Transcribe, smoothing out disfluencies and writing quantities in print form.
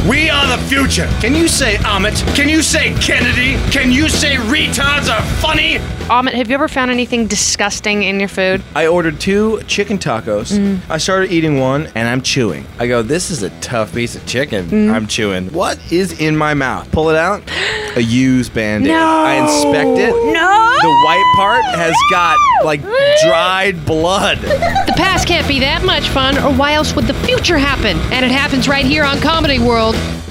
We are the future. Can you say Amit? Can you say Kennedy? Can you say retards are funny? Amit, have you ever found anything disgusting in your food? I ordered 2 chicken tacos. I started eating one, and I'm chewing. I go, this is a tough piece of chicken. I'm chewing. What is in my mouth? Pull it out. A used Band-Aid. No. I inspect it. No. The white part has got, like, dried blood. The past can't be that much fun, or why else would the future happen? And it happens right here on Comedy World.